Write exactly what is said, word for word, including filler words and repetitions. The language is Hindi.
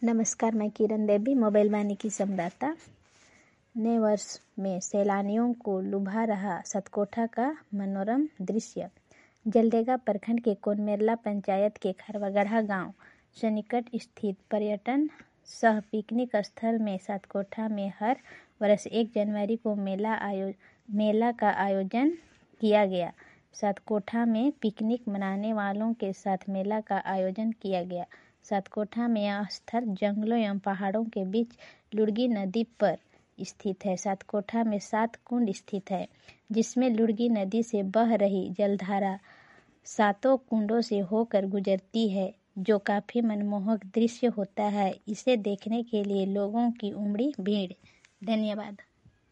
नमस्कार, मैं किरण देवी, मोबाइल वाणी की संवाददाता। नए वर्ष में सैलानियों को लुभा रहा सतकोठा का मनोरम दृश्य। जलडेगा प्रखंड के कोनमेरला पंचायत के खरवागढ़ा गांव से निकट स्थित पर्यटन सह पिकनिक स्थल में सतकोठा में हर वर्ष एक जनवरी को मेला आयो मेला का आयोजन किया गया। सतकोठा में पिकनिक मनाने वालों के साथ मेला का आयोजन किया गया। सतकोठा में यह स्थल जंगलों एवं पहाड़ों के बीच लुड़गी नदी पर स्थित है। सतकोठा में सात कुंड स्थित है, जिसमें लुड़गी नदी से बह रही जलधारा सातों कुंडों से होकर गुजरती है, जो काफ़ी मनमोहक दृश्य होता है। इसे देखने के लिए लोगों की उमड़ी भीड़। धन्यवाद।